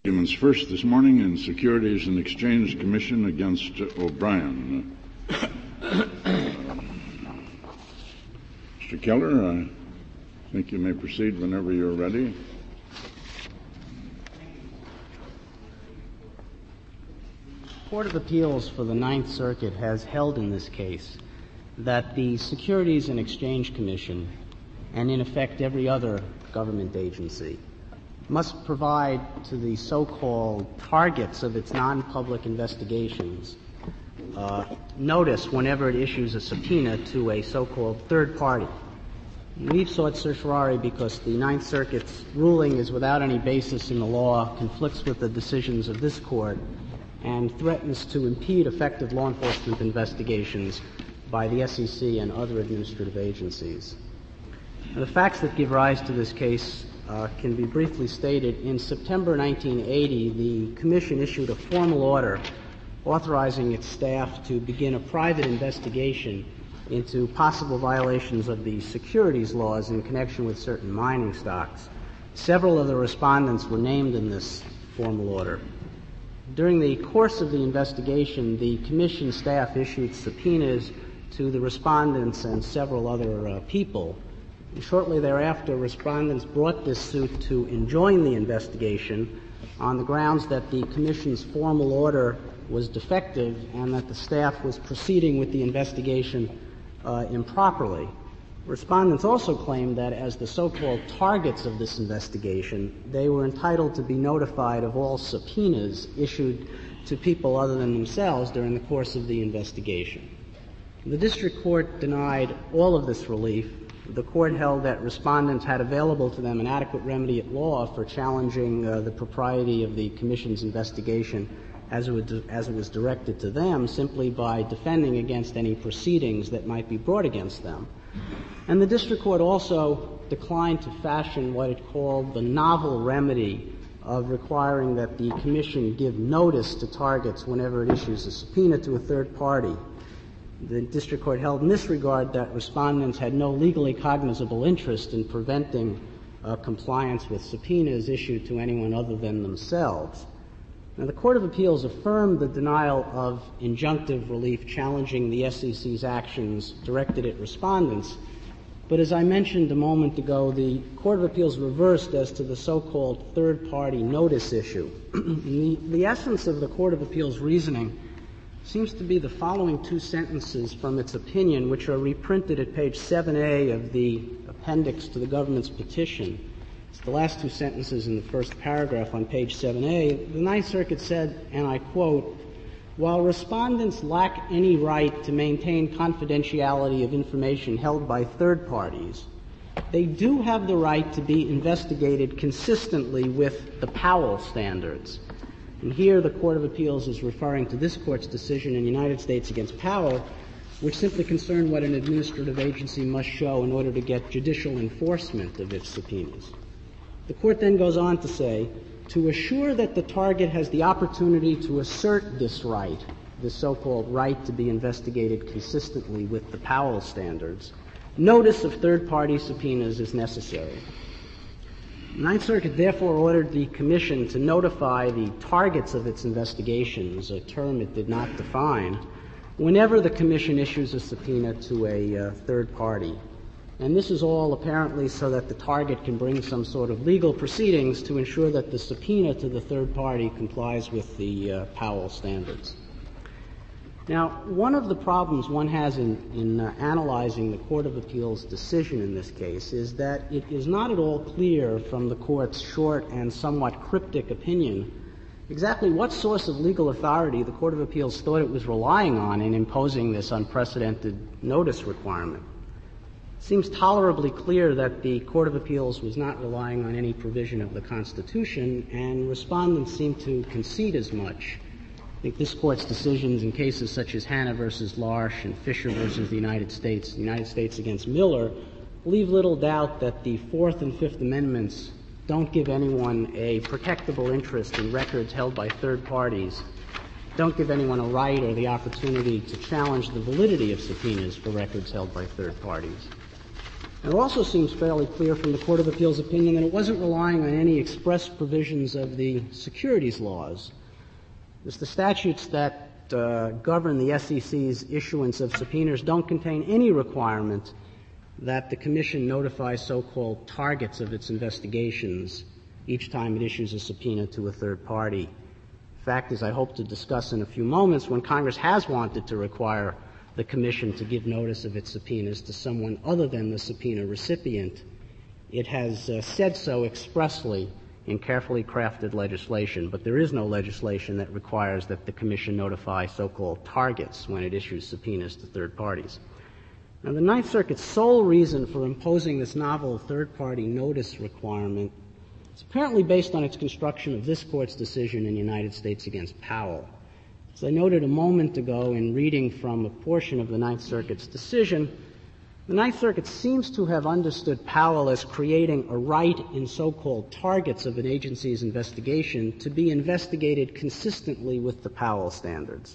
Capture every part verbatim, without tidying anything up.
Arguments first this morning in Securities and Exchange Commission against O'Brien. Mister Keller, I think you may proceed whenever you're ready. The Court of Appeals for the Ninth Circuit has held in this case that the Securities and Exchange Commission, and in effect every other government agency, must provide to the so-called targets of its non-public investigations uh, notice whenever it issues a subpoena to a so-called third party. We've sought certiorari because the Ninth Circuit's ruling is without any basis in the law, conflicts with the decisions of this Court, and threatens to impede effective law enforcement investigations by the S E C and other administrative agencies. Now, the facts that give rise to this case Uh, can be briefly stated. In September nineteen eighty, the Commission issued a formal order authorizing its staff to begin a private investigation into possible violations of the securities laws in connection with certain mining stocks. Several of the respondents were named in this formal order. During the course of the investigation, the Commission staff issued subpoenas to the respondents and several other uh, people. Shortly thereafter, respondents brought this suit to enjoin the investigation on the grounds that the Commission's formal order was defective and that the staff was proceeding with the investigation uh, improperly. Respondents also claimed that as the so-called targets of this investigation, they were entitled to be notified of all subpoenas issued to people other than themselves during the course of the investigation. The District Court denied all of this relief. The Court held that respondents had available to them an adequate remedy at law for challenging uh, the propriety of the Commission's investigation as it, would, as it was directed to them simply by defending against any proceedings that might be brought against them. And the District Court also declined to fashion what it called the novel remedy of requiring that the Commission give notice to targets whenever it issues a subpoena to a third party. The District Court held in this regard that respondents had no legally cognizable interest in preventing uh, compliance with subpoenas issued to anyone other than themselves. Now, the Court of Appeals affirmed the denial of injunctive relief challenging the S E C's actions directed at respondents, but as I mentioned a moment ago, the Court of Appeals reversed as to the so-called third-party notice issue. the, the essence of the Court of Appeals' reasoning seems to be the following two sentences from its opinion, which are reprinted at page seven A of the appendix to the government's petition. It's the last two sentences in the first paragraph on page seven A. The Ninth Circuit said, and I quote, "While respondents lack any right to maintain confidentiality of information held by third parties, they do have the right to be investigated consistently with the Powell standards." And here the Court of Appeals is referring to this Court's decision in United States against Powell, which simply concerned what an administrative agency must show in order to get judicial enforcement of its subpoenas. The Court then goes on to say, to assure that the target has the opportunity to assert this right, this so-called right to be investigated consistently with the Powell standards, notice of third-party subpoenas is necessary. The Ninth Circuit therefore ordered the Commission to notify the targets of its investigations, a term it did not define, whenever the Commission issues a subpoena to a uh, third party. And this is all apparently so that the target can bring some sort of legal proceedings to ensure that the subpoena to the third party complies with the uh, Powell standards. Now, one of the problems one has in, in uh, analyzing the Court of Appeals' decision in this case is that it is not at all clear from the Court's short and somewhat cryptic opinion exactly what source of legal authority the Court of Appeals thought it was relying on in imposing this unprecedented notice requirement. It seems tolerably clear that the Court of Appeals was not relying on any provision of the Constitution, and respondents seem to concede as much. I think this Court's decisions in cases such as Hanna versus Larsh and Fisher versus the United States, the United States against Miller, leave little doubt that the Fourth and Fifth Amendments don't give anyone a protectable interest in records held by third parties, don't give anyone a right or the opportunity to challenge the validity of subpoenas for records held by third parties. It also seems fairly clear from the Court of Appeals opinion that it wasn't relying on any express provisions of the securities laws. It's the statutes that uh, govern the S E C's issuance of subpoenas don't contain any requirement that the Commission notify so-called targets of its investigations each time it issues a subpoena to a third party. Fact is, I hope to discuss in a few moments, when Congress has wanted to require the Commission to give notice of its subpoenas to someone other than the subpoena recipient, it has uh, said so expressly in carefully crafted legislation, but there is no legislation that requires that the Commission notify so-called targets when it issues subpoenas to third parties. Now, the Ninth Circuit's sole reason for imposing this novel third-party notice requirement is apparently based on its construction of this Court's decision in United States against Powell. As I noted a moment ago in reading from a portion of the Ninth Circuit's decision, the Ninth Circuit seems to have understood Powell as creating a right in so-called targets of an agency's investigation to be investigated consistently with the Powell standards.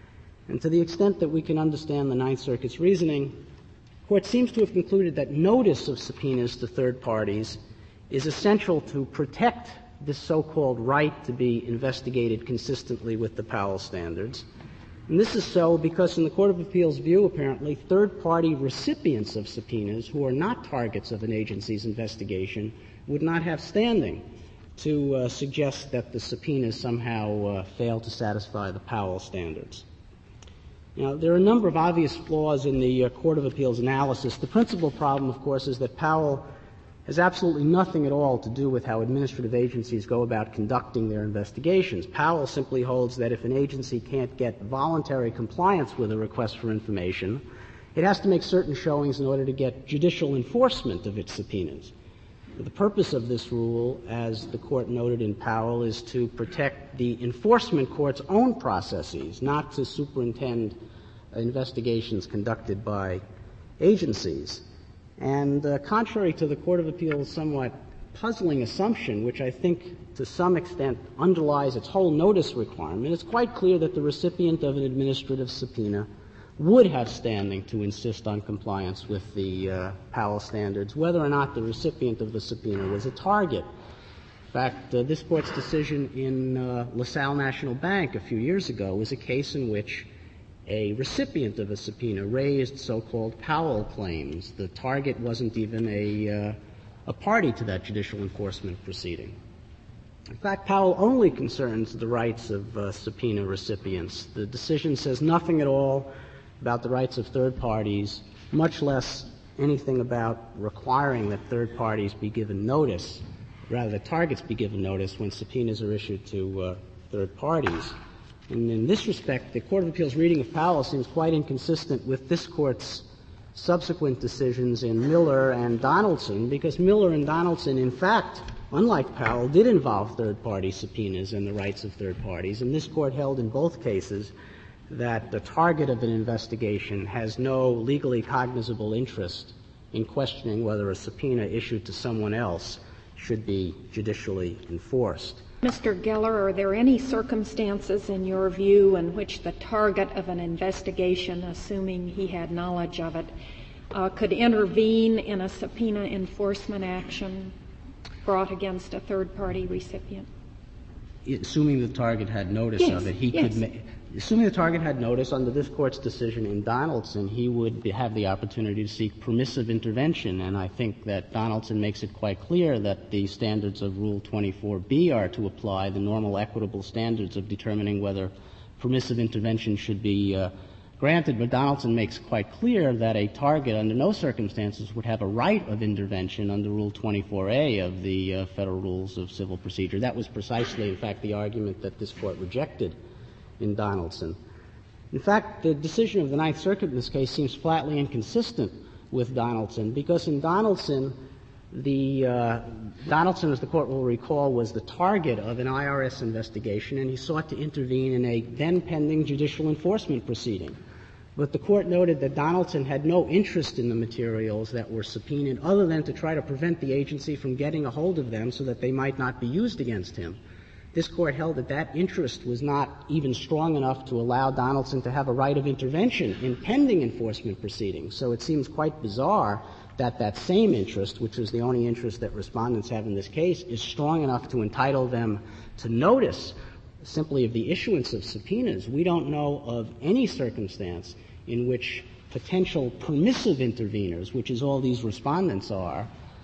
And to the extent that we can understand the Ninth Circuit's reasoning, the Court seems to have concluded that notice of subpoenas to third parties is essential to protect this so-called right to be investigated consistently with the Powell standards. And this is so because in the Court of Appeals' view, apparently, third-party recipients of subpoenas who are not targets of an agency's investigation would not have standing to uh, suggest that the subpoenas somehow uh, fail to satisfy the Powell standards. Now, there are a number of obvious flaws in the uh, Court of Appeals' analysis. The principal problem, of course, is that Powell has absolutely nothing at all to do with how administrative agencies go about conducting their investigations. Powell simply holds that if an agency can't get voluntary compliance with a request for information, it has to make certain showings in order to get judicial enforcement of its subpoenas. The purpose of this rule, as the Court noted in Powell, is to protect the enforcement court's own processes, not to superintend investigations conducted by agencies. And uh, contrary to the Court of Appeals' somewhat puzzling assumption, which I think to some extent underlies its whole notice requirement, it's quite clear that the recipient of an administrative subpoena would have standing to insist on compliance with the uh, Powell standards, whether or not the recipient of the subpoena was a target. In fact, uh, this Court's decision in uh, LaSalle National Bank a few years ago was a case in which a recipient of a subpoena raised so-called Powell claims. The target wasn't even a, uh, a party to that judicial enforcement proceeding. In fact, Powell only concerns the rights of uh, subpoena recipients. The decision says nothing at all about the rights of third parties, much less anything about requiring that third parties be given notice, rather that targets be given notice when subpoenas are issued to uh, third parties. And in this respect, the Court of Appeals' reading of Powell seems quite inconsistent with this Court's subsequent decisions in Miller and Donaldson, because Miller and Donaldson, in fact, unlike Powell, did involve third-party subpoenas and the rights of third parties. And this Court held in both cases that the target of an investigation has no legally cognizable interest in questioning whether a subpoena issued to someone else should be judicially enforced. Mister Geller, are there any circumstances in your view in which the target of an investigation, assuming he had knowledge of it, uh, could intervene in a subpoena enforcement action brought against a third-party recipient? Assuming the target had notice yes, of it, he yes. could ma- assuming the target had notice under this Court's decision in Donaldson, he would be, have the opportunity to seek permissive intervention, and I think that Donaldson makes it quite clear that the standards of Rule twenty-four B are to apply, the normal equitable standards of determining whether permissive intervention should be uh, granted. But Donaldson makes quite clear that a target under no circumstances would have a right of intervention under Rule twenty-four A of the uh, Federal Rules of Civil Procedure. That was precisely, in fact, the argument that this Court rejected in Donaldson. In fact, the decision of the Ninth Circuit in this case seems flatly inconsistent with Donaldson, because in Donaldson, the uh, Donaldson, as the Court will recall, was the target of an I R S investigation, and he sought to intervene in a then-pending judicial enforcement proceeding. But the Court noted that Donaldson had no interest in the materials that were subpoenaed other than to try to prevent the agency from getting a hold of them so that they might not be used against him. This Court held that that interest was not even strong enough to allow Donaldson to have a right of intervention in pending enforcement proceedings. So it seems quite bizarre that that same interest, which is the only interest that respondents have in this case, is strong enough to entitle them to notice simply of the issuance of subpoenas. We don't know of any circumstance in which potential permissive interveners, which is all these respondents are,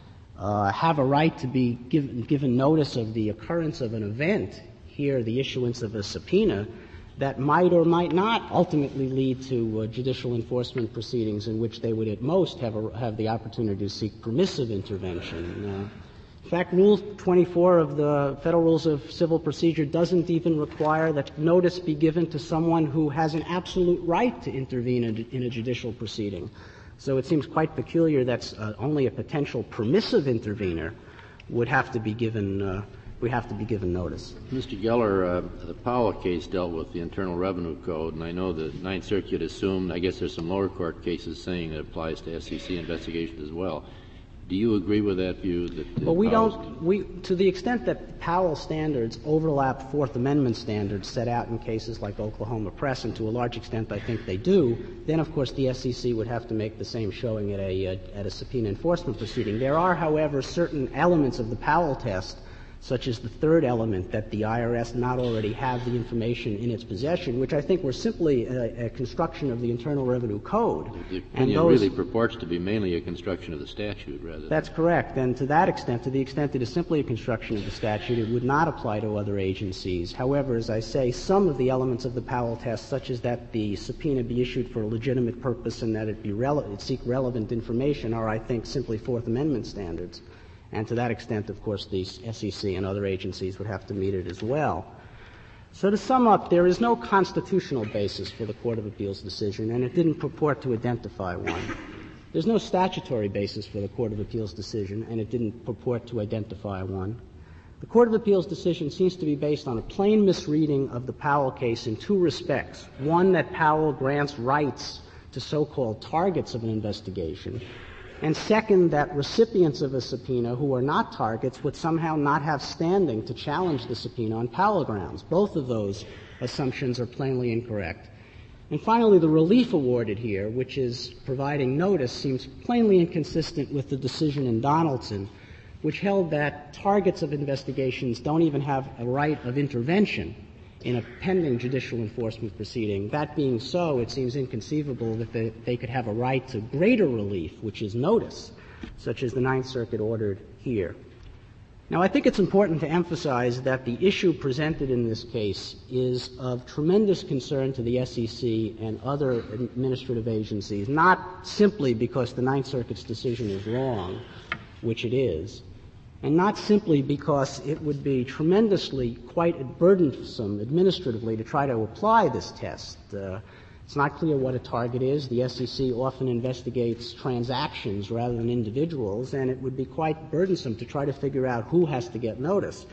uh, have a right to be given, given notice of the occurrence of an event, here the issuance of a subpoena, that might or might not ultimately lead to uh, judicial enforcement proceedings in which they would at most have, a, have the opportunity to seek permissive intervention. Uh, in fact, Rule twenty-four of the Federal Rules of Civil Procedure doesn't even require that notice be given to someone who has an absolute right to intervene in, in a judicial proceeding. So it seems quite peculiar that uh, only a potential permissive intervener would have to be given uh, we have to be given notice. Mister Geller, uh, the Powell case dealt with the Internal Revenue Code, and I know the Ninth Circuit assumed, I guess there's some lower court cases saying it applies to S E C investigations as well. Do you agree with that view? That well, we Powell's don't. We, to the extent that Powell standards overlap Fourth Amendment standards set out in cases like Oklahoma Press, and to a large extent I think they do, then of course the S E C would have to make the same showing at a uh, at a subpoena enforcement proceeding. There are, however, certain elements of the Powell test, such as the third element, that the I R S not already have the information in its possession, which I think were simply a, a construction of the Internal Revenue Code. The and opinion those, really purports to be mainly a construction of the statute, rather. That's than correct. And to that extent, to the extent it is simply a construction of the statute, it would not apply to other agencies. However, as I say, some of the elements of the Powell test, such as that the subpoena be issued for a legitimate purpose and that it be rele- it seek relevant information, are, I think, simply Fourth Amendment standards. And to that extent, of course, the S E C and other agencies would have to meet it as well. So to sum up, there is no constitutional basis for the Court of Appeals decision, and it didn't purport to identify one. There's no statutory basis for the Court of Appeals decision, and it didn't purport to identify one. The Court of Appeals decision seems to be based on a plain misreading of the Powell case in two respects. One, that Powell grants rights to so-called targets of an investigation, and second, that recipients of a subpoena who are not targets would somehow not have standing to challenge the subpoena on Powell grounds. Both of those assumptions are plainly incorrect. And finally, the relief awarded here, which is providing notice, seems plainly inconsistent with the decision in Donaldson, which held that targets of investigations don't even have a right of intervention in a pending judicial enforcement proceeding. That being so, it seems inconceivable that they, they could have a right to greater relief, which is notice, such as the Ninth Circuit ordered here. Now, I think it's important to emphasize that the issue presented in this case is of tremendous concern to the S E C and other administrative agencies, not simply because the Ninth Circuit's decision is wrong, which it is, and not simply because it would be tremendously quite burdensome administratively to try to apply this test. Uh, it's not clear what a target is. The S E C often investigates transactions rather than individuals, and it would be quite burdensome to try to figure out who has to get notice.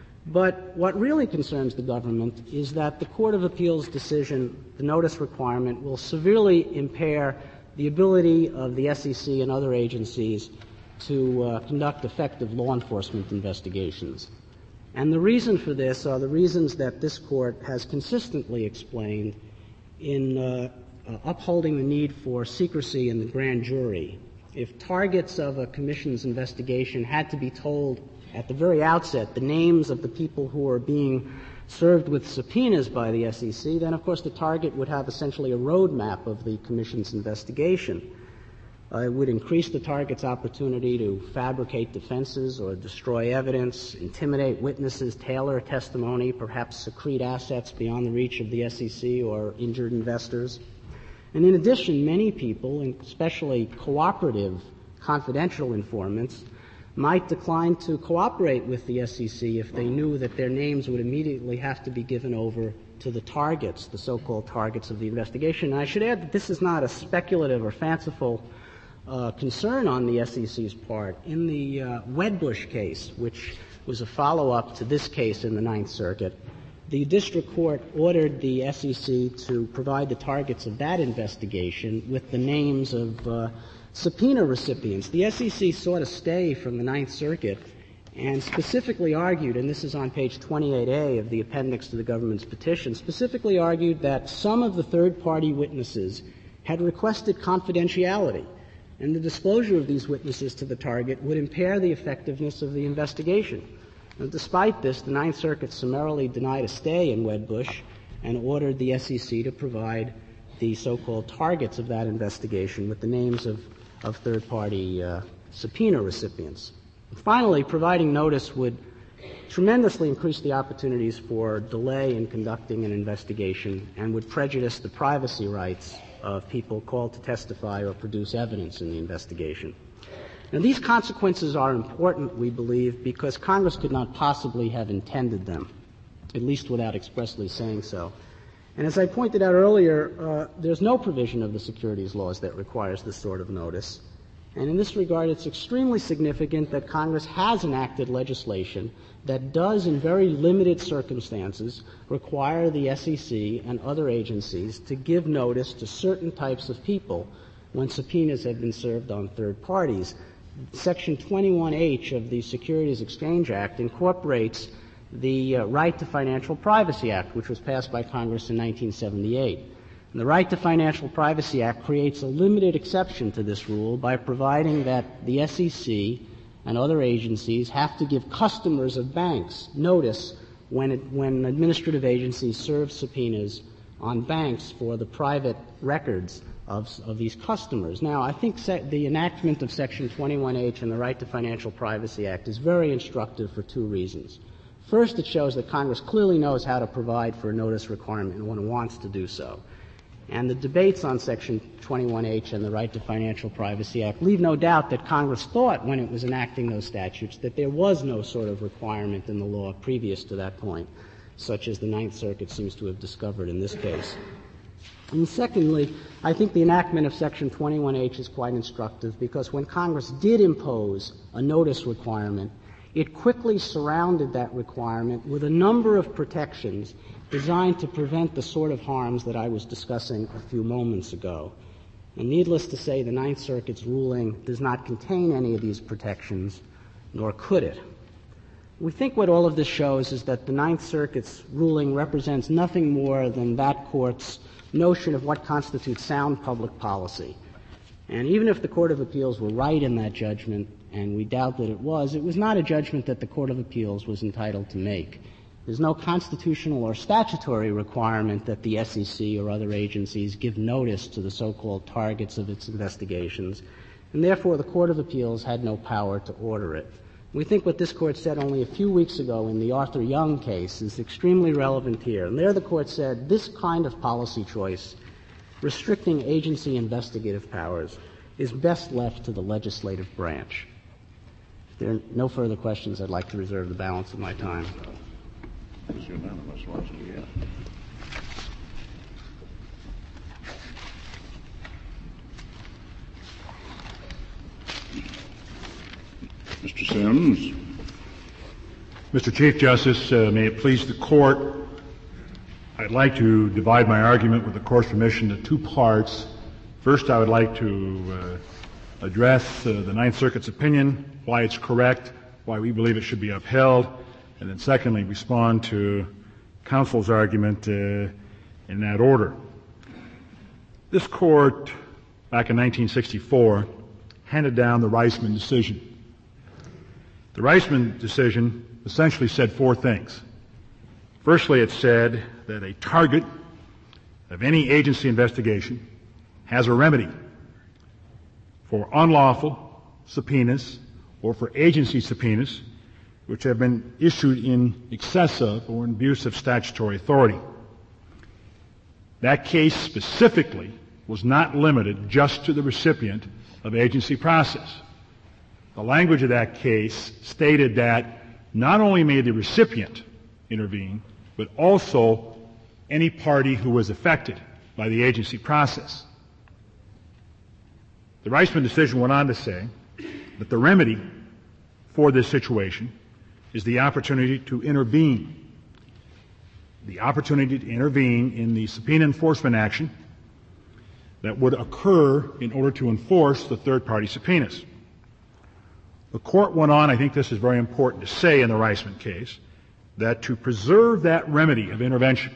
But what really concerns the government is that the Court of Appeals decision, the notice requirement, will severely impair the ability of the S E C and other agencies to uh, conduct effective law enforcement investigations. And the reason for this are the reasons that this Court has consistently explained in uh, uh, upholding the need for secrecy in the grand jury. If targets of a commission's investigation had to be told at the very outset the names of the people who are being served with subpoenas by the S E C, then of course the target would have essentially a roadmap of the commission's investigation. Uh, it would increase the target's opportunity to fabricate defenses or destroy evidence, intimidate witnesses, tailor testimony, perhaps secrete assets beyond the reach of the S E C or injured investors. And in addition, many people, especially cooperative, confidential informants, might decline to cooperate with the S E C if they knew that their names would immediately have to be given over to the targets, the so-called targets of the investigation. And I should add that this is not a speculative or fanciful Uh, concern on the S E C's part. In the uh, Wedbush case, which was a follow-up to this case in the Ninth Circuit, the district court ordered the S E C to provide the targets of that investigation with the names of uh, subpoena recipients. The S E C sought a stay from the Ninth Circuit and specifically argued, and this is on page twenty-eight A of the appendix to the government's petition, specifically argued that some of the third-party witnesses had requested confidentiality. and the disclosure of these witnesses to the target would impair the effectiveness of the investigation. Now, despite this, the Ninth Circuit summarily denied a stay in Wedbush and ordered the S E C to provide the so-called targets of that investigation with the names of, of third-party uh, subpoena recipients. And finally, providing notice would tremendously increase the opportunities for delay in conducting an investigation and would prejudice the privacy rights of people called to testify or produce evidence in the investigation. Now, these consequences are important, we believe, because Congress could not possibly have intended them, at least without expressly saying so. And as I pointed out earlier, uh, there's no provision of the securities laws that requires this sort of notice. And in this regard, it's extremely significant that Congress has enacted legislation that does, in very limited circumstances, require the S E C and other agencies to give notice to certain types of people when subpoenas have been served on third parties. Section twenty-one H of the Securities Exchange Act incorporates the uh, Right to Financial Privacy Act, which was passed by Congress in nineteen seventy-eight. And the Right to Financial Privacy Act creates a limited exception to this rule by providing that the S E C and other agencies have to give customers of banks notice when, it, when administrative agencies serve subpoenas on banks for the private records of, of these customers. Now, I think se- the enactment of Section twenty-one H and the Right to Financial Privacy Act is very instructive for two reasons. First, it shows that Congress clearly knows how to provide for a notice requirement when it wants to do so. And the debates on Section twenty-one H and the Right to Financial Privacy Act leave no doubt that Congress thought when it was enacting those statutes that there was no sort of requirement in the law previous to that point, such as the Ninth Circuit seems to have discovered in this case. And secondly, I think the enactment of Section twenty-one H is quite instructive because when Congress did impose a notice requirement, it quickly surrounded that requirement with a number of protections designed to prevent the sort of harms that I was discussing a few moments ago. And needless to say, the Ninth Circuit's ruling does not contain any of these protections, nor could it. We think what all of this shows is that the Ninth Circuit's ruling represents nothing more than that court's notion of what constitutes sound public policy. And even if the Court of Appeals were right in that judgment, and we doubt that it was, it was not a judgment that the Court of Appeals was entitled to make. There's no constitutional or statutory requirement that the S E C or other agencies give notice to the so-called targets of its investigations, and therefore the Court of Appeals had no power to order it. We think what this Court said only a few weeks ago in the Arthur Young case is extremely relevant here. And there the Court said this kind of policy choice, restricting agency investigative powers, is best left to the legislative branch. If there are no further questions, I'd like to reserve the balance of my time. It was unanimous, wasn't it? Yeah. Mister Sims. Mister Chief Justice, uh, may it please the Court, I'd like to divide my argument with the Court's permission into two parts. First, I would like to uh, address uh, the Ninth Circuit's opinion, why it's correct, why we believe it should be upheld, and then secondly, respond to counsel's argument uh, in that order. This Court, back in nineteen sixty-four, handed down the Reisman decision. The Reisman decision essentially said four things. Firstly, it said that a target of any agency investigation has a remedy for unlawful subpoenas or for agency subpoenas which have been issued in excess of or in abuse of statutory authority. That case specifically was not limited just to the recipient of agency process. The language of that case stated that not only may the recipient intervene, but also any party who was affected by the agency process. The Reisman decision went on to say that the remedy for this situation is the opportunity to intervene. The opportunity to intervene in the subpoena enforcement action that would occur in order to enforce the third-party subpoenas. The Court went on, I think this is very important to say in the Reisman case, that to preserve that remedy of intervention,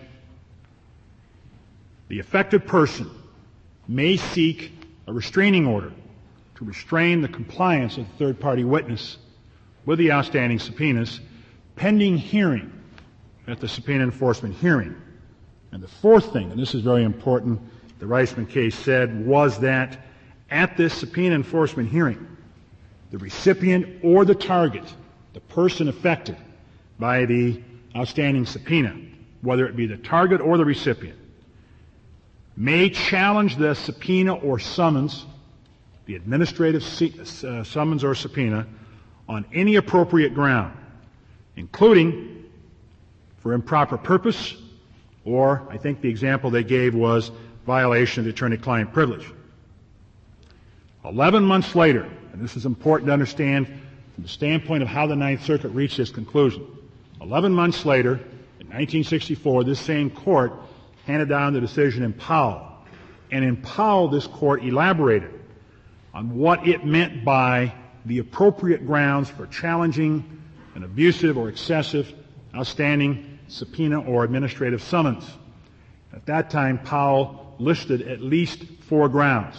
the affected person may seek a restraining order to to restrain the compliance of the third-party witness with the outstanding subpoenas pending hearing at the subpoena enforcement hearing. And the fourth thing, and this is very important, the Reisman case said, was that at this subpoena enforcement hearing, the recipient or the target, the person affected by the outstanding subpoena, whether it be the target or the recipient, may challenge the subpoena or summons, the administrative uh, summons or subpoena, on any appropriate ground, including for improper purpose, or I think the example they gave was violation of the attorney-client privilege. Eleven months later, and this is important to understand from the standpoint of how the Ninth Circuit reached this conclusion, eleven months later, in nineteen sixty-four, this same court handed down the decision in Powell. And in Powell, this court elaborated on what it meant by the appropriate grounds for challenging an abusive or excessive outstanding subpoena or administrative summons. At that time, Powell listed at least four grounds.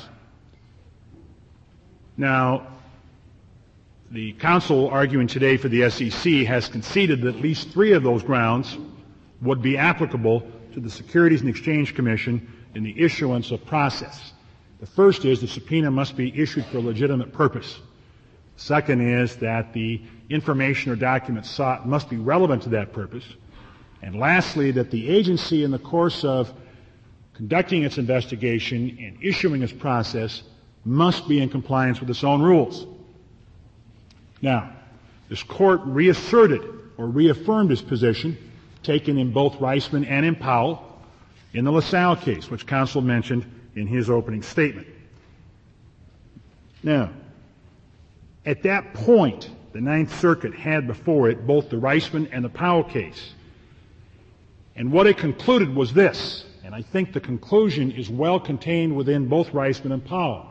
Now, the counsel arguing today for the S E C has conceded that at least three of those grounds would be applicable to the Securities and Exchange Commission in the issuance of process. The first is the subpoena must be issued for a legitimate purpose. Second is that the information or documents sought must be relevant to that purpose. And lastly, that the agency in the course of conducting its investigation and issuing its process must be in compliance with its own rules. Now, this court reasserted or reaffirmed its position taken in both Reisman and in Powell in the LaSalle case, which counsel mentioned in his opening statement. Now, at that point, the Ninth Circuit had before it both the Reisman and the Powell case. And what it concluded was this, and I think the conclusion is well contained within both Reisman and Powell,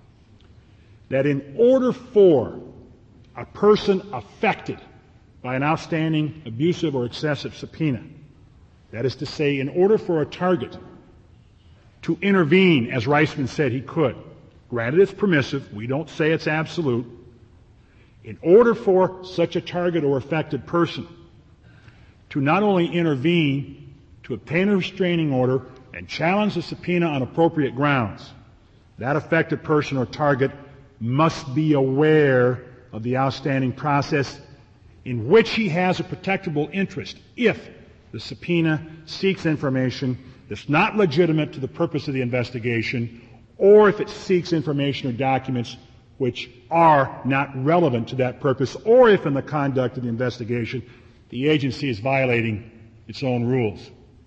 that in order for a person affected by an outstanding abusive or excessive subpoena, that is to say, in order for a target to intervene, as Reisman said he could, granted it's permissive, we don't say it's absolute, in order for such a target or affected person to not only intervene, to obtain a restraining order and challenge the subpoena on appropriate grounds, that affected person or target must be aware of the outstanding process in which he has a protectable interest if the subpoena seeks information that's not legitimate to the purpose of the investigation, or if it seeks information or documents which are not relevant to that purpose, or if in the conduct of the investigation the agency is violating its own rules.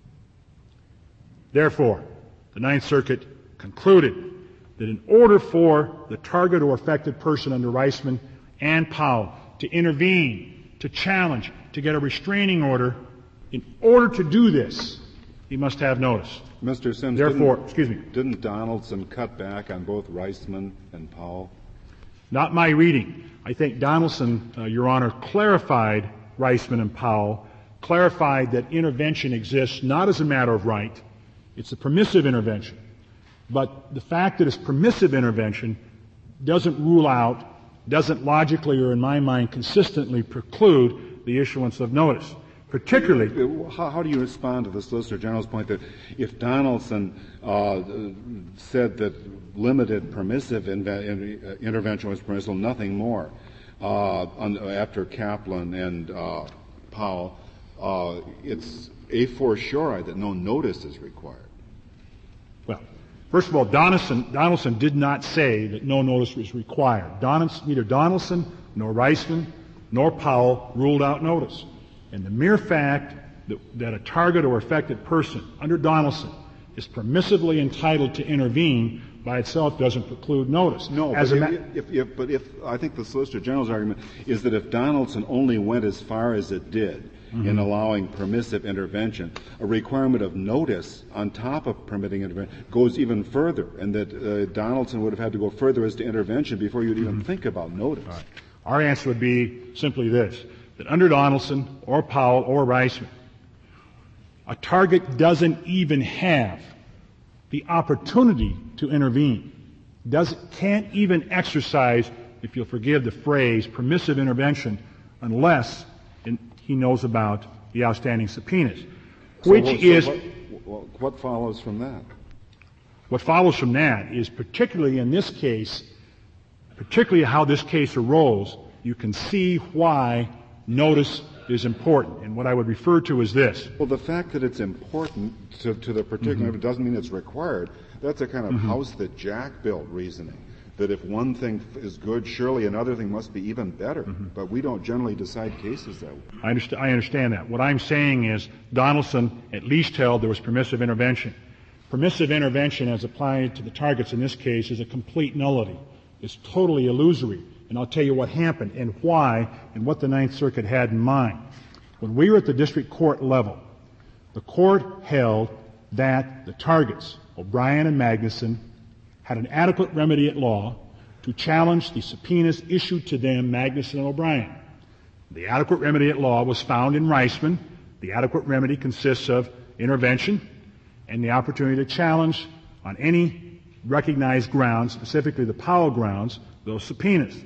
Therefore, the Ninth Circuit concluded that in order for the target or affected person under Reisman and Powell to intervene, to challenge, to get a restraining order, in order to do this, he must have notice. Mister Sims, Therefore, didn't, excuse me. Didn't Donaldson cut back on both Reisman and Powell? Not my reading. I think Donaldson, uh, Your Honor, clarified Reisman and Powell, clarified that intervention exists not as a matter of right, it's a permissive intervention. But the fact that it's permissive intervention doesn't rule out, doesn't logically or in my mind consistently preclude the issuance of notice. Particularly, how, how do you respond to the Solicitor General's point that if Donaldson uh, said that limited permissive inve- intervention was permissible, nothing more, uh, on, after Kaplan and uh, Powell, uh, it's a fortiori that no notice is required? Well, first of all, Donaldson, Donaldson did not say that no notice was required. Donaldson, neither Donaldson nor Reisman nor Powell ruled out notice. And the mere fact that, that a target or affected person under Donaldson is permissively entitled to intervene by itself doesn't preclude notice. No, as but, a ma- if, if, if, but if I think the Solicitor General's argument is that if Donaldson only went as far as it did mm-hmm. in allowing permissive intervention, a requirement of notice on top of permitting intervention goes even further, and that uh, Donaldson would have had to go further as to intervention before you'd even mm-hmm. think about notice. All right. Our answer would be simply this, that under Donaldson or Powell or Reisman, a target doesn't even have the opportunity to intervene does, can't even exercise, if you'll forgive the phrase, permissive intervention unless in, he knows about the outstanding subpoenas, So which what, so is... What, what follows from that? What follows from that is, particularly in this case, particularly how this case arose, you can see why notice is important. And what I would refer to is this. Well, the fact that it's important to, to the particular mm-hmm. doesn't mean it's required. That's a kind of mm-hmm. house that Jack built reasoning. That if one thing is good, surely another thing must be even better. Mm-hmm. But we don't generally decide cases that way. I understand, I understand that. What I'm saying is Donaldson at least held there was permissive intervention. Permissive intervention as applied to the targets in this case is a complete nullity. It's totally illusory. And I'll tell you what happened and why and what the Ninth Circuit had in mind. When we were at the district court level, the court held that the targets, O'Brien and Magnuson, had an adequate remedy at law to challenge the subpoenas issued to them, Magnuson and O'Brien. The adequate remedy at law was found in Reisman. The adequate remedy consists of intervention and the opportunity to challenge on any recognized grounds, specifically the Powell grounds, those subpoenas.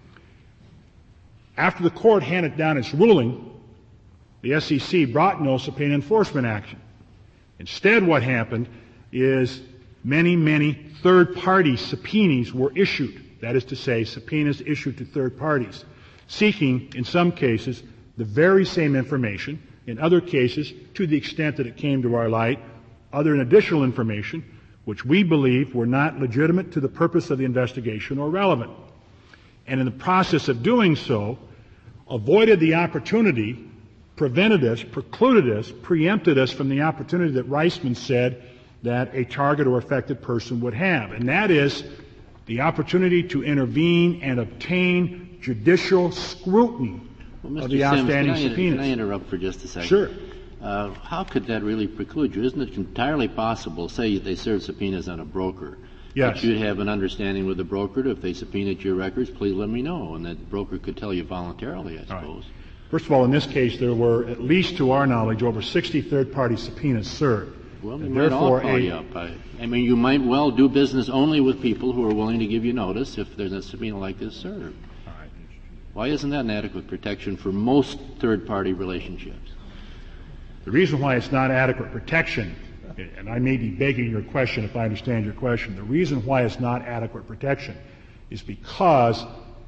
After the court handed down its ruling, the S E C brought no subpoena enforcement action. Instead, what happened is many, many third-party subpoenas were issued. That is to say, subpoenas issued to third parties, seeking, in some cases, the very same information. In other cases, to the extent that it came to our light, other and additional information, which we believe were not legitimate to the purpose of the investigation or relevant. And in the process of doing so, avoided the opportunity, prevented us, precluded us, preempted us from the opportunity that Reisman said that a target or affected person would have. And that is the opportunity to intervene and obtain judicial scrutiny well, of the Sims, outstanding can I, subpoenas. Can I interrupt for just a second? Sure. Uh, how could that really preclude you? Isn't it entirely possible, say they serve subpoenas on a broker, yes. that you'd have an understanding with the broker that if they subpoenaed your records, please let me know, and that broker could tell you voluntarily, I suppose. Right. First of all, in this case, there were, at least to our knowledge, over sixty third-party subpoenas served. Well, they might all call you up. I, I mean, you might well do business only with people who are willing to give you notice if there's a subpoena like this served. All right. Why isn't that an adequate protection for most third-party relationships? The reason why it's not adequate protection, and I may be begging your question if I understand your question, the reason why it's not adequate protection is because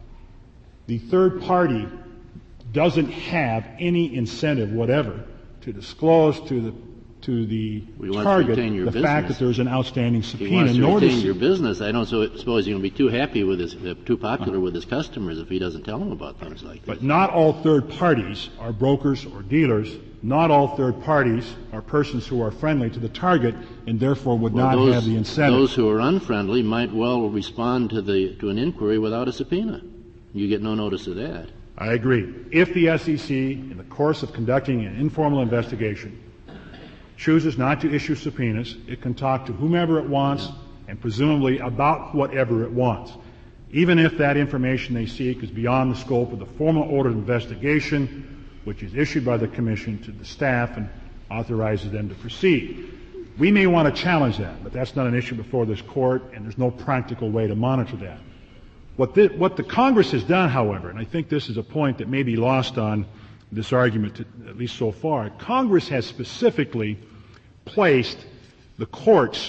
the third party doesn't have any incentive whatever to disclose to the to the well, target to the business. fact that there's an outstanding subpoena. He wants to nor retain does, your business. I don't so, suppose you're going to be too happy with his, uh, too popular uh, with his customers if he doesn't tell them about things like that. But not all third parties are brokers or dealers. Not all third parties are persons who are friendly to the target and therefore would well, not those, have the incentive. Those who are unfriendly might well respond to the to an inquiry without a subpoena. You get no notice of that. I agree. If the S E C, in the course of conducting an informal investigation, chooses not to issue subpoenas, it can talk to whomever it wants and presumably about whatever it wants, even if that information they seek is beyond the scope of the formal order of investigation, which is issued by the Commission to the staff and authorizes them to proceed. We may want to challenge that, but that's not an issue before this Court, and there's no practical way to monitor that. What the, what the Congress has done, however, and I think this is a point that may be lost on this argument, to, at least so far, Congress has specifically placed the courts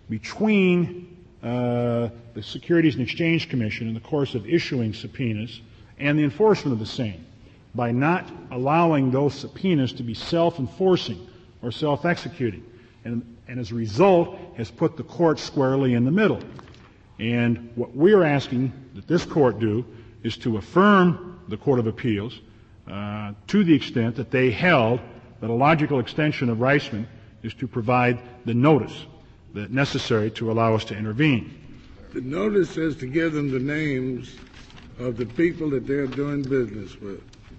between uh, the Securities and Exchange Commission in the course of issuing subpoenas and the enforcement of the same by not allowing those subpoenas to be self-enforcing or self-executing, and, and as a result has put the court squarely in the middle. And what we're asking that this court do is to affirm the Court of Appeals uh, to the extent that they held that a logical extension of Reisman is to provide the notice that necessary to allow us to intervene. The notice is to give them the names of the people that they're doing business with.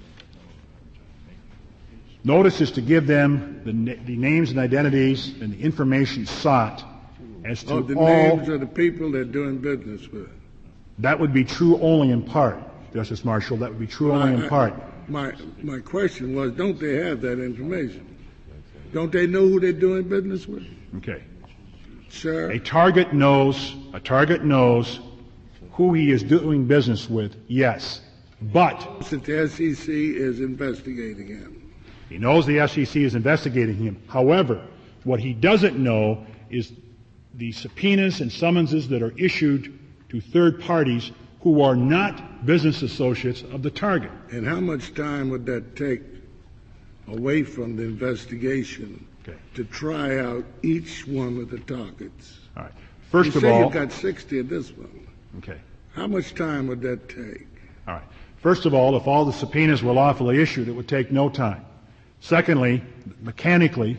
Notice is to give them the, na- the names and identities and the information sought as to of the all. names of the people they're doing business with. That would be true only in part, Justice Marshall. That would be true only in part. My my question was, don't they have that information? Don't they know who they're doing business with? Okay. Sir? A target knows, a target knows who he is doing business with, yes. But That the S E C is investigating him. he knows the S E C is investigating him. However, what he doesn't know is the subpoenas and summonses that are issued to third parties who are not business associates of the target. And how much time would that take away from the investigation Okay. to try out each one of the targets? All right. First you of say all, you've got sixty of this one. okay. How much time would that take? All right. First of all, if all the subpoenas were lawfully issued, it would take no time. Secondly, mechanically,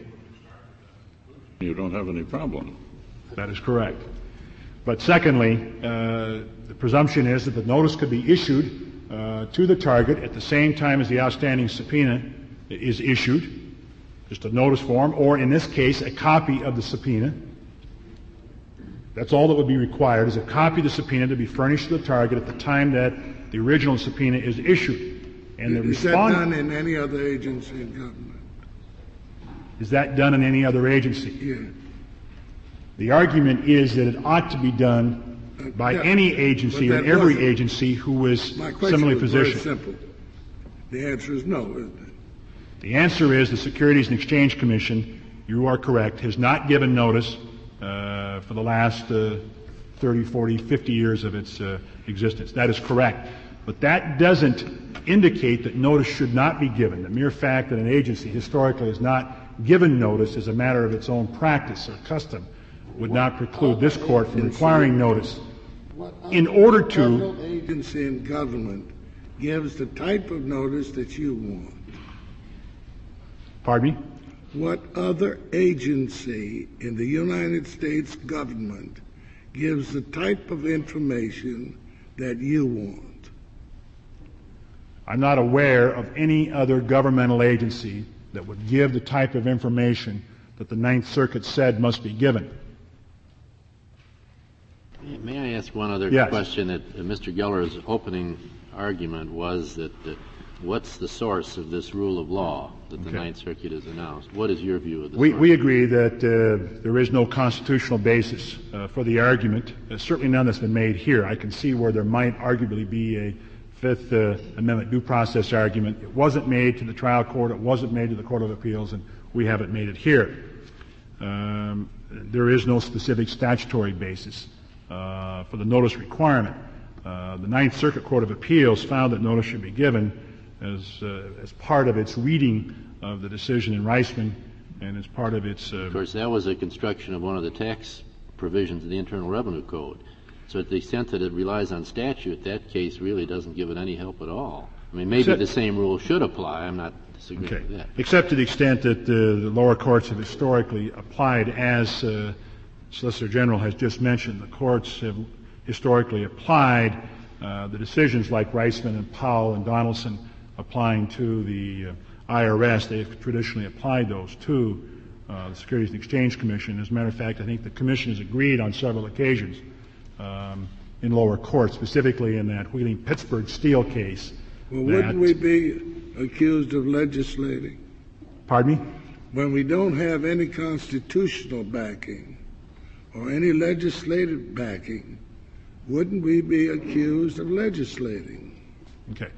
You don't have any problem. that is correct. But secondly, uh, the presumption is that the notice could be issued uh, to the target at the same time as the outstanding subpoena is issued, just a notice form, or in this case, a copy of the subpoena. That's all that would be required, is a copy of the subpoena to be furnished to the target at the time that the original subpoena is issued. And the Is that respondent, done in any other agency in government? is that done in any other agency? Yeah. The argument is that it ought to be done by Yeah, any agency but or that every wasn't. agency who is My question similarly was very positioned. simple. The answer is no, isn't it? The answer is the Securities and Exchange Commission, you are correct, has not given notice uh, for the last uh, thirty, forty, fifty years of its uh, existence. That is correct. But that doesn't indicate that notice should not be given. The mere fact that an agency historically has not given notice as a matter of its own practice or custom would not preclude this court from requiring notice. In order to, Federal agency in government gives the type of notice that you want. pardon me? What other agency in the United States government gives the type of information that you want? I'm not aware of any other governmental agency that would give the type of information that the Ninth Circuit said must be given. May I ask one other Yes. question? That uh, Mister Geller's opening argument was that, that what's the source of this rule of law that the Okay. Ninth Circuit has announced? What is your view of the We, source? we agree that uh, there is no constitutional basis uh, for the argument. There's certainly none that's been made here. I can see where there might arguably be a Fifth uh, Amendment due process argument. It wasn't made to the trial court. It wasn't made to the Court of Appeals, and we haven't made it here. Um, there is no specific statutory basis uh, for the notice requirement. Uh, the Ninth Circuit Court of Appeals found that notice should be given as uh, as part of its reading of the decision in Reisman and as part of its. Uh, Of course, that was a construction of one of the tax provisions of the Internal Revenue Code. So to the extent that it relies on statute, that case really doesn't give it any help at all. I mean, maybe Except- the same rule should apply. I'm not disagreeing Okay. with that. Except to the extent that uh, the lower courts have historically applied, as uh, Solicitor General has just mentioned, the courts have historically applied uh, the decisions like Reisman and Powell and Donaldson applying to the uh, I R S. They've traditionally applied those to uh, the Securities and Exchange Commission. As a matter of fact, I think the Commission has agreed on several occasions um, in lower courts, specifically in that Wheeling-Pittsburgh Steel case. Well, that- wouldn't we be accused of legislating? Pardon me? When we don't have any constitutional backing or any legislative backing, wouldn't we be accused of legislating? Okay.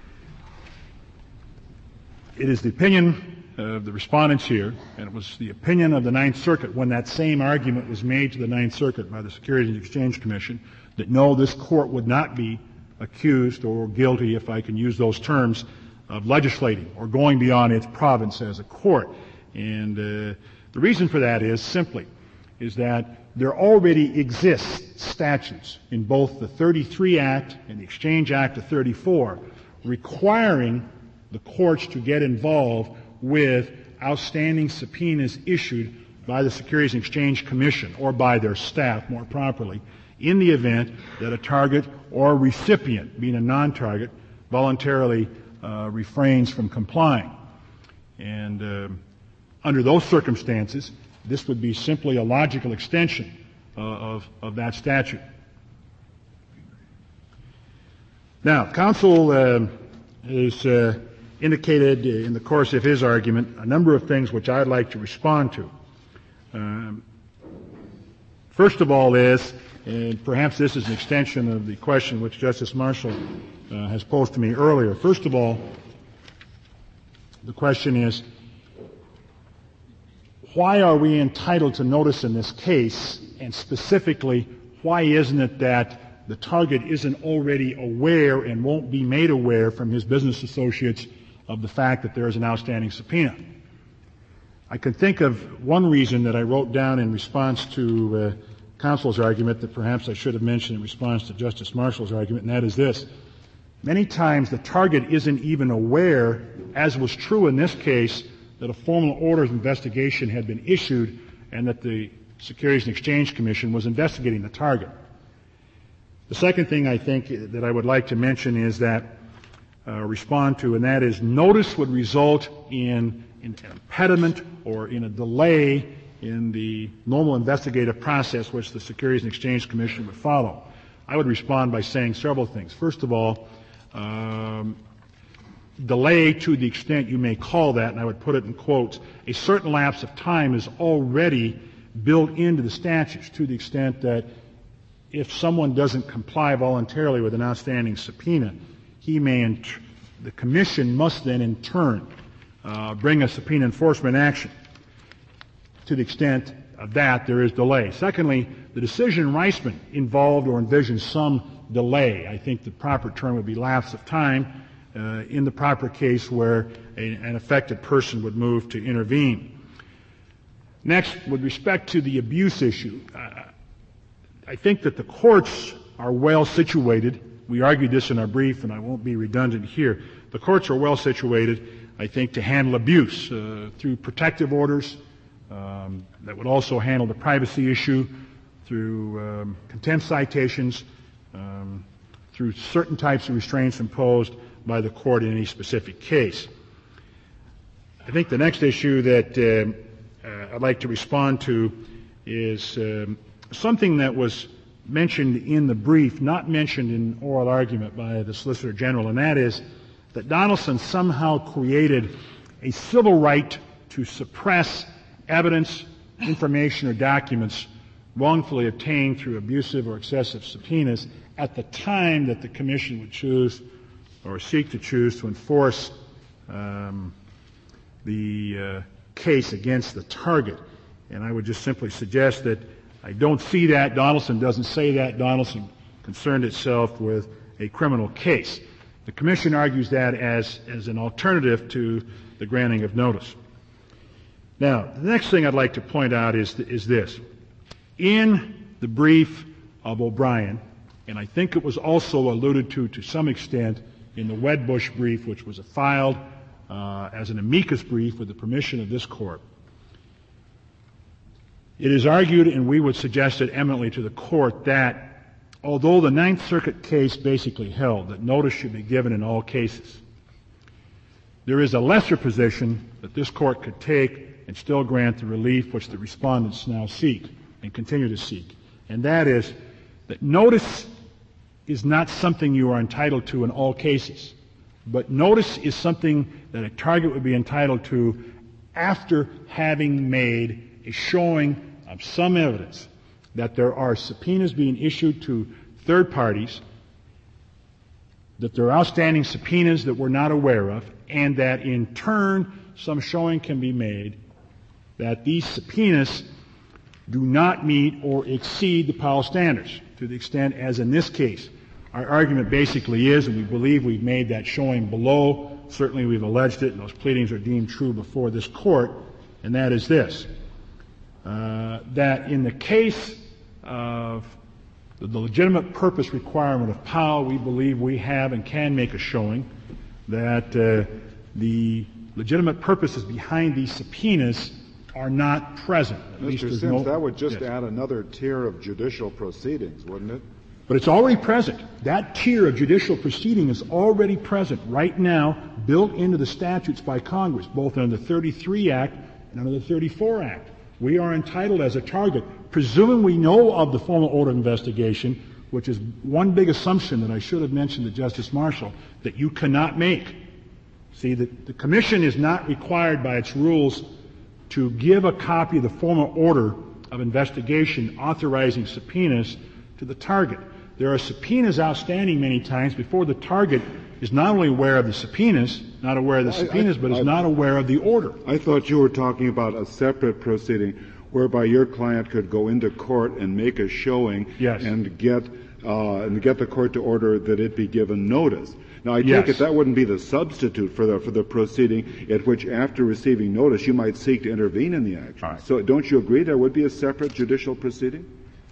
It is the opinion of the respondents here, and it was the opinion of the Ninth Circuit when that same argument was made to the Ninth Circuit by the Securities and Exchange Commission, that no, this court would not be accused or guilty, if I can use those terms, of legislating or going beyond its province as a court. And uh, the reason for that is simply is that there already exists statutes in both the thirty-three Act and the Exchange Act of thirty-four requiring the courts to get involved with outstanding subpoenas issued by the Securities and Exchange Commission, or by their staff more properly, in the event that a target or recipient, being a non-target, voluntarily uh, refrains from complying. And uh, under those circumstances, this would be simply a logical extension uh, of, of that statute. Now, counsel uh, has uh, indicated in the course of his argument a number of things which I'd like to respond to. Um, first of all is, and perhaps this is an extension of the question which Justice Marshall uh, has posed to me earlier. First of all, the question is, why are we entitled to notice in this case, and specifically, why isn't it that the target isn't already aware and won't be made aware from his business associates of the fact that there is an outstanding subpoena? I can think of one reason that I wrote down in response to uh, counsel's argument that perhaps I should have mentioned in response to Justice Marshall's argument, and that is this. Many times the target isn't even aware, as was true in this case, that a formal order of investigation had been issued and that the Securities and Exchange Commission was investigating the target. The second thing I think that I would like to mention is that, uh, respond to, and that is notice would result in, in an impediment or in a delay in the normal investigative process which the Securities and Exchange Commission would follow. I would respond by saying several things. First of all, um, delay to the extent you may call that, and I would put it in quotes, a certain lapse of time is already built into the statutes to the extent that if someone doesn't comply voluntarily with an outstanding subpoena, he may, in t- the Commission must then in turn uh, bring a subpoena enforcement action. To the extent of that, there is delay. Secondly, the decision in Reisman involved or envisioned some delay. I think the proper term would be lapse of time uh, in the proper case where a, an affected person would move to intervene. Next, with respect to the abuse issue, uh, I think that the courts are well situated. We argued this in our brief, and I won't be redundant here. The courts are well situated, I think, to handle abuse uh, through protective orders, Um, that would also handle the privacy issue through um, contempt citations, um, through certain types of restraints imposed by the court in any specific case. I think the next issue that uh, uh, I'd like to respond to is um, something that was mentioned in the brief, not mentioned in oral argument by the Solicitor General, and that is that Donaldson somehow created a civil right to suppress evidence, information, or documents wrongfully obtained through abusive or excessive subpoenas at the time that the Commission would choose or seek to choose to enforce um, the uh, case against the target. And I would just simply suggest that I don't see that. Donaldson doesn't say that. Donaldson concerned itself with a criminal case. The Commission argues that as, as an alternative to the granting of notice. Now, the next thing I'd like to point out is, is this. In the brief of O'Brien, and I think it was also alluded to to some extent in the Wedbush brief, which was filed uh, as an amicus brief with the permission of this Court, it is argued, and we would suggest it eminently to the Court, that although the Ninth Circuit case basically held that notice should be given in all cases, there is a lesser position that this Court could take and still grant the relief which the respondents now seek and continue to seek. And that is that notice is not something you are entitled to in all cases, but notice is something that a target would be entitled to after having made a showing of some evidence that there are subpoenas being issued to third parties, that there are outstanding subpoenas that we're not aware of, and that in turn some showing can be made that these subpoenas do not meet or exceed the Powell standards to the extent as in this case. Our argument basically is, and we believe we've made that showing below, certainly we've alleged it, and those pleadings are deemed true before this Court, and that is this, uh, that in the case of the, the legitimate purpose requirement of Powell, we believe we have and can make a showing that uh, the legitimate purposes behind these subpoenas are not present. At Mister Sims, no, that would just yes. add another tier of judicial proceedings, wouldn't it? But it's already present. That tier of judicial proceeding is already present right now, built into the statutes by Congress, both under the thirty-three Act and under the thirty-four Act. We are entitled as a target, presuming we know of the formal order of investigation, which is one big assumption that I should have mentioned to Justice Marshall, that you cannot make. See, the, the Commission is not required by its rules to give a copy of the formal order of investigation authorizing subpoenas to the target. There are subpoenas outstanding many times before the target is not only aware of the subpoenas, not aware of the subpoenas, I, I, but is I, not aware of the order. I thought you were talking about a separate proceeding whereby your client could go into court and make a showing yes. and get uh, and get the court to order that it be given notice. Now, I yes. take it that wouldn't be the substitute for the for the proceeding at which, after receiving notice, you might seek to intervene in the action. Right. So, don't you agree there would be a separate judicial proceeding?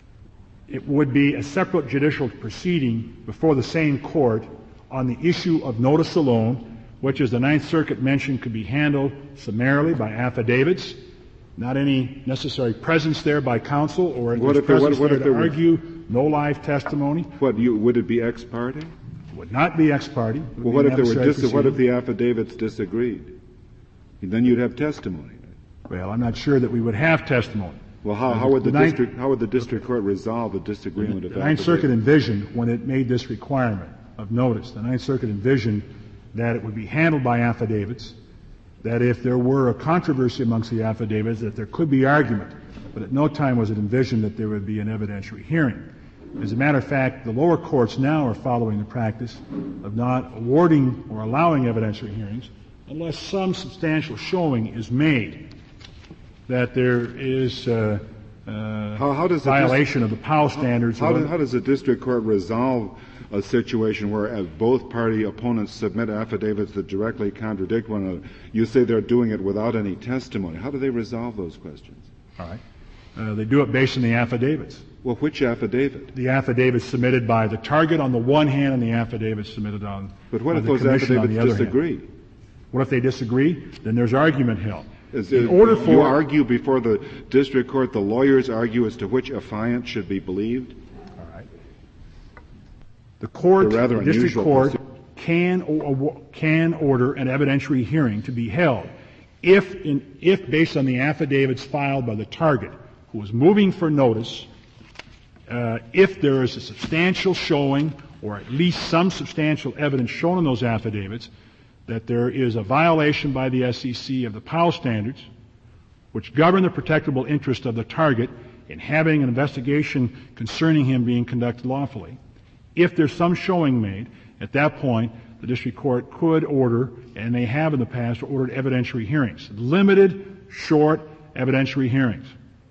It would be a separate judicial proceeding before the same court on the issue of notice alone, which, as the Ninth Circuit mentioned, could be handled summarily by affidavits, not any necessary presence there by counsel or in what if presence there, what, what there if to there argue, was, no live testimony. What you, would it be ex parte? Would not be ex parte. Well, what if there were dis- what if the affidavits disagreed? Then you'd have testimony. Well, I'm not sure that we would have testimony. Well, how, how would the, the district ninth, how would the district court resolve a disagreement the, of the Ninth Circuit envisioned, when it made this requirement of notice, the Ninth Circuit envisioned that it would be handled by affidavits, that if there were a controversy amongst the affidavits, that there could be argument, but at no time was it envisioned that there would be an evidentiary hearing. As a matter of fact, the lower courts now are following the practice of not awarding or allowing evidentiary hearings unless some substantial showing is made that there is uh, uh, how, how does violation dist- of the Powell standards. How, how, does, how does the district court resolve a situation where, as both party opponents submit affidavits that directly contradict one another, you say they're doing it without any testimony? How do they resolve those questions? All right. Uh, they do it based on the affidavits. Well, which affidavit? The affidavits submitted by the target on the one hand and the affidavits submitted on But what by if the those commission affidavits on the other disagree? hand. What if they disagree? Then there's argument held. Is, In is, order for you argue before the district court, the lawyers argue as to which affiant should be believed? All right. The court, the rather the district unusual court, procedure. can or, can order an evidentiary hearing to be held if, in, if based on the affidavits filed by the target who is moving for notice, uh, if there is a substantial showing or at least some substantial evidence shown in those affidavits that there is a violation by the S E C of the Powell standards, which govern the protectable interest of the target in having an investigation concerning him being conducted lawfully. If there's some showing made, at that point, the district court could order, and they have in the past, ordered evidentiary hearings. Limited, short evidentiary hearings.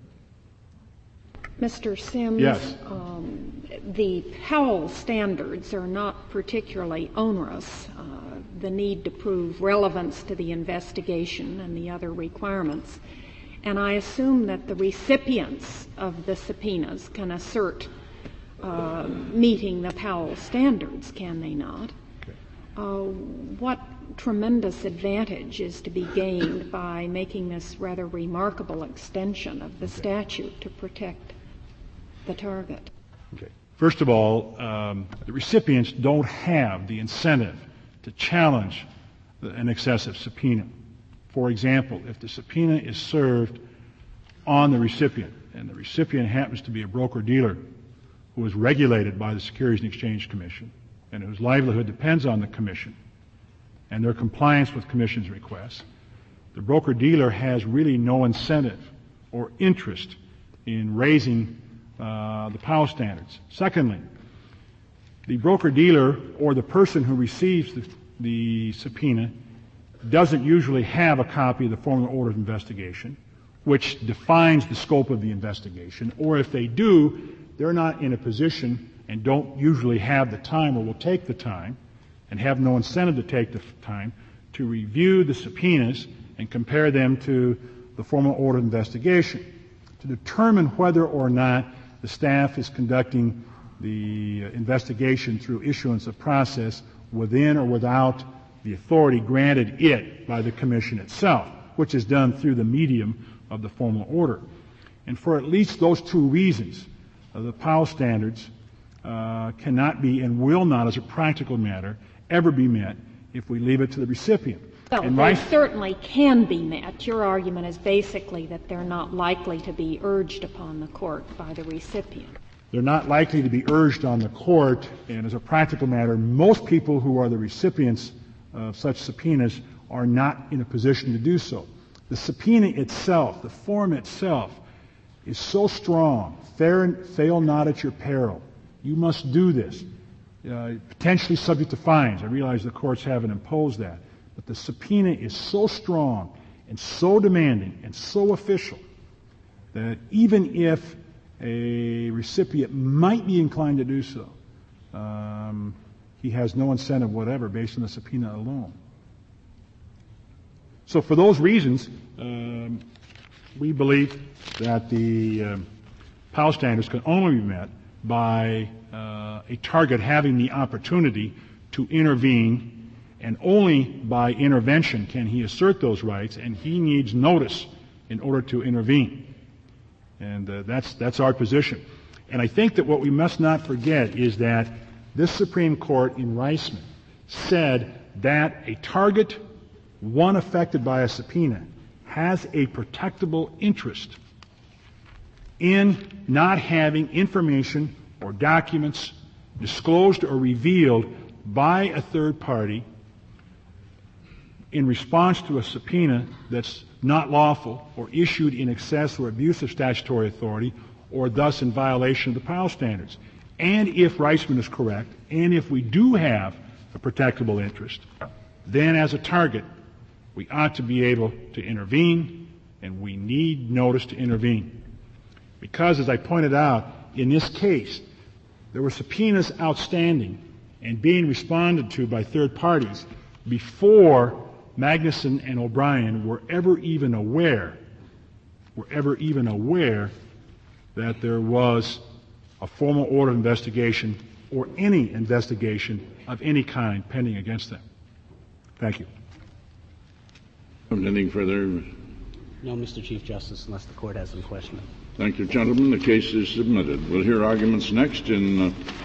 Mister Sims, yes. um, the Powell standards are not particularly onerous. Uh, the need to prove relevance to the investigation and the other requirements. And I assume that the recipients of the subpoenas can assert uh, meeting the Powell standards, can they not? Okay. Uh, what tremendous advantage is to be gained by making this rather remarkable extension of the okay. statute to protect the target? Okay. First of all, um, the recipients don't have the incentive to challenge the, an excessive subpoena. For example, if the subpoena is served on the recipient, and the recipient happens to be a broker-dealer who is regulated by the Securities and Exchange Commission, and whose livelihood depends on the Commission, and their compliance with Commission's requests, the broker-dealer has really no incentive or interest in raising uh, the Powell standards. Secondly, the broker-dealer or the person who receives the, the subpoena doesn't usually have a copy of the formal order of investigation, which defines the scope of the investigation, or if they do, they're not in a position and don't usually have the time or will take the time and have no incentive to take the time to review the subpoenas and compare them to the formal order of investigation to determine whether or not the staff is conducting the investigation through issuance of process within or without the authority granted it by the Commission itself, which is done through the medium of the formal order. And for at least those two reasons, uh, the Powell standards uh, cannot be and will not, as a practical matter, ever be met if we leave it to the recipient. Well, and they my certainly can be met. Your argument is basically that they're not likely to be urged upon the court by the recipient. They're not likely to be urged on the court, and as a practical matter, most people who are the recipients of such subpoenas are not in a position to do so. The subpoena itself, the form itself, is so strong, fair, fail not at your peril. You must do this. Uh, potentially subject to fines. I realize the courts haven't imposed that. But the subpoena is so strong and so demanding and so official that even if a recipient might be inclined to do so, um, he has no incentive whatever based on the subpoena alone. So for those reasons, um, we believe that the um, Powell standards can only be met by uh, a target having the opportunity to intervene, and only by intervention can he assert those rights, and he needs notice in order to intervene. And uh, that's that's our position. And I think that what we must not forget is that this Supreme Court in Reisman said that a target, one affected by a subpoena, has a protectable interest in not having information or documents disclosed or revealed by a third party in response to a subpoena that's not lawful or issued in excess or abuse of statutory authority, or thus in violation of the Powell standards. And if Reisman is correct, and if we do have a protectable interest, then as a target, we ought to be able to intervene, and we need notice to intervene. Because, as I pointed out, in this case, there were subpoenas outstanding and being responded to by third parties before Magnuson and O'Brien were ever even aware, were ever even aware that there was a formal order of investigation or any investigation of any kind pending against them. Thank you. Anything further? No, Mister Chief Justice, unless the court has some questions. Thank you, gentlemen. The case is submitted. We'll hear arguments next in uh,